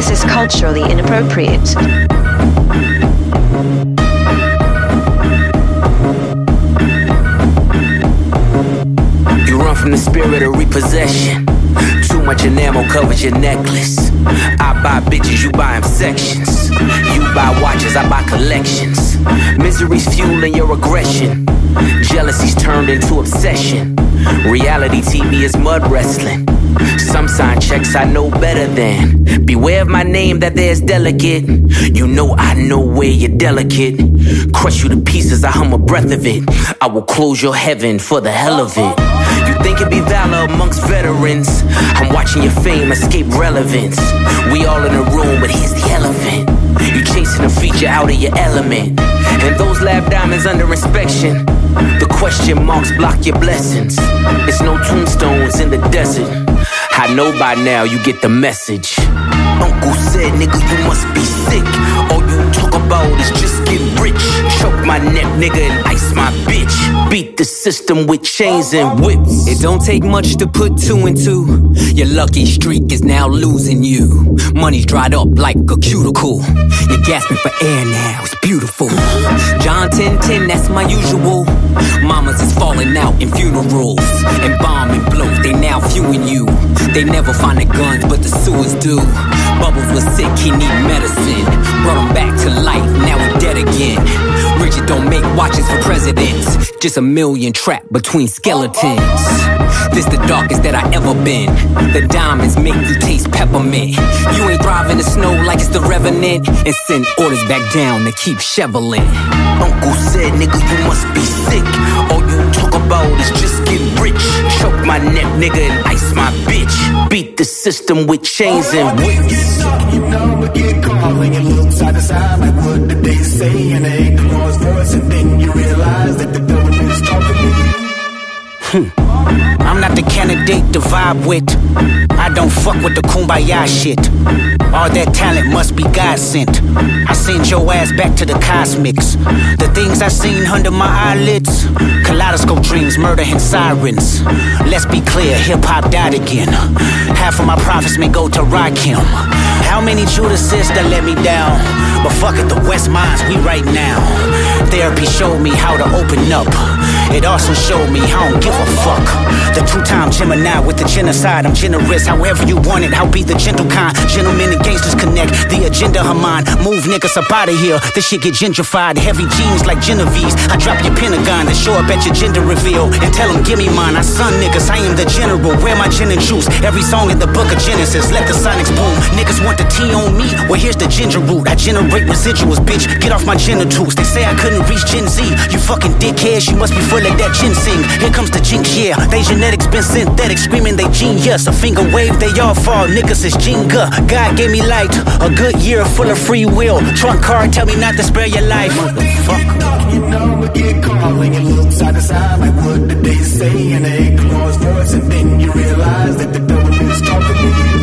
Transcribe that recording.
This is culturally inappropriate. You run from the spirit of repossession. Too much enamel covers your necklace. I buy bitches, you buy them sections. You buy watches, I buy collections. Misery's fueling your aggression. Jealousy's turned into obsession. Reality TV is mud wrestling. Some sign checks I know better than. Beware of my name that there's delicate. You know I know where you're delicate. Crush you to pieces, I hum a breath of it. I will close your heaven for the hell of it. You think it'd be valor amongst veterans. I'm watching your fame escape relevance. We all in a room, but here's the elephant. You chasing a feature out of your element. And those lab diamonds under inspection. The question marks block your blessings. It's no tombstones in the desert. I know by now you get the message. Uncle said, nigga, you must be sick. All you talk about is just get rich. Choke my neck, nigga, and ice my bitch. Beat the system with chains and whips. It don't take much to put two and two. Your lucky streak is now losing you. Money's dried up like a cuticle. You're gasping for air now, it's beautiful. John 10:10, that's my usual. Mamas is falling out in funerals. And bombing blows, they now viewing you. They never find the guns, but the sewers do. Bubbles was sick, he need medicine. Brought him back to life, now he dead again. Richard don't make watches for presidents. Just a million trapped between skeletons. This the darkest that I ever been. The diamonds make you taste peppermint. You ain't thriving the snow like it's the Revenant. And send orders back down to keep shoveling. Uncle said, nigga, you must be sick. All you talk about is just get rich. Choke my neck, nigga, and ice my bitch. Beat the system with chains and whips. You know, but get calling and look side to side like what did they say? And they ain't the Lord's voice, and then you realize that the government is talking to you. I'm not the candidate to vibe with. I don't fuck with the kumbaya shit. All that talent must be God sent. I send your ass back to the cosmics. The things I seen under my eyelids. Kaleidoscope dreams, murder and sirens. Let's be clear, hip-hop died again. Half of my profits may go to Rakim. How many Judases that let me down? But fuck it, the West Minds, we right now. Therapy showed me how to open up. It also showed me I don't give a fuck. The two-time Gemini with the genocide. I'm generous, however you want it. I'll be the gentle kind. Gentlemen and gangsters connect. The agenda of mine. Move niggas up out of here. This shit get gentrified. Heavy jeans like Genovese. I drop your Pentagon and show up at your gender reveal. And tell them, give me mine. I son niggas, I am the general. Wear my gin and juice. Every song in the book of Genesis. Let the sonics boom. Niggas want the tea on me. Well, here's the ginger root. I generate residuals, bitch. Get off my genitals. They say I couldn't reach Gen Z. You fucking dickheads. You must be full of that ginseng. Here comes the jinx, yeah. They genetics been synthetic. Screaming they genius. A finger wave, they all fall. Niggas is Jenga. God gave me light. A good year full of free will. Trump card, tell me not to spare your life. Motherfucker. You know, but get calling and look side to side like what did they say? And they ain't the Lord's voice, and then you realize that the government is talking to you.